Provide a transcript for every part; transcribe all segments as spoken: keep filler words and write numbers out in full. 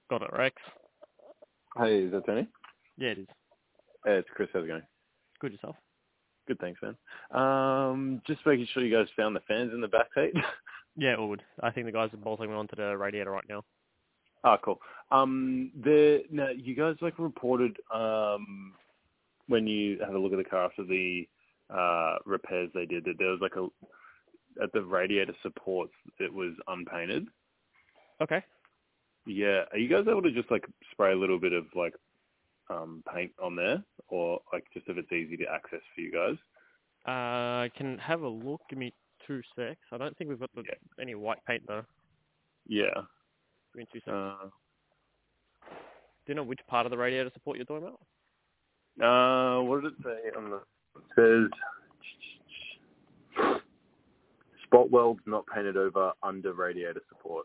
Got it, Rex. Hey, is that Tony? Yeah, it is. Hey, it's Chris. How's it going? Good yourself. Good, thanks, man. Um, just making sure you guys found the fans in the back seat. Yeah, all good. I think the guys are bolting onto the radiator right now. Ah, cool. Um, the now you guys like reported um when you had a look at the car after the uh repairs they did that there was like a at the radiator supports it was unpainted. Okay. Yeah, are you guys able to just like spray a little bit of like um paint on there, or like just if it's easy to access for you guys? Uh, I can have a look. Give me two secs. I don't think we've got the, Yeah. any white paint though. Yeah. Give me two secs. Uh, Do you know which part of the radiator support you're talking about? uh, what did it say on the? It says spot welds not painted over under radiator support.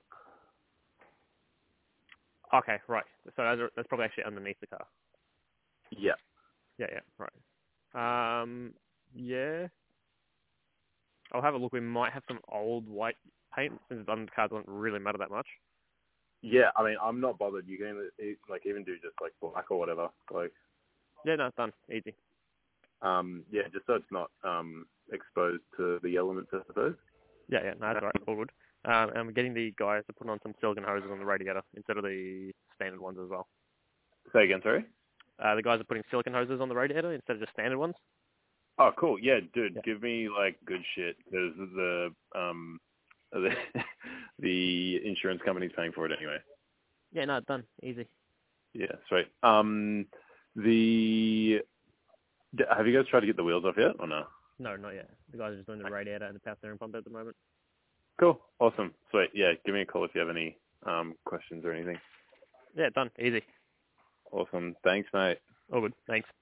Okay, right. So those are, that's probably actually underneath the car. Yeah. Yeah, yeah, right. Um, yeah. I'll have a look. We might have some old white paint since the undercar doesn't really matter that much. Yeah, I mean, I'm not bothered. You can even, like even do just like black or whatever. Like, Yeah, no, done. Easy. um, yeah, just so it's not um exposed to the elements, I suppose. Yeah, yeah, no, that's all right. All good. Um, and we're getting the guys to put on some silicon hoses on the radiator instead of the standard ones as well. Say again, sorry. Uh, the guys are putting silicon hoses on the radiator instead of just standard ones. Oh, cool. Yeah, dude, Yeah. give me like good shit because the um the the insurance company's paying for it anyway. Yeah, no, done. Easy. Yeah, sweet. Um, the d- have you guys tried to get the wheels off yet or no? No, not yet. The guys are just doing the radiator and the power steering pump at the moment. Cool. Awesome. Sweet. Yeah, give me a call if you have any um questions or anything. Yeah, done. Easy. Awesome. Thanks, mate. All good. Thanks.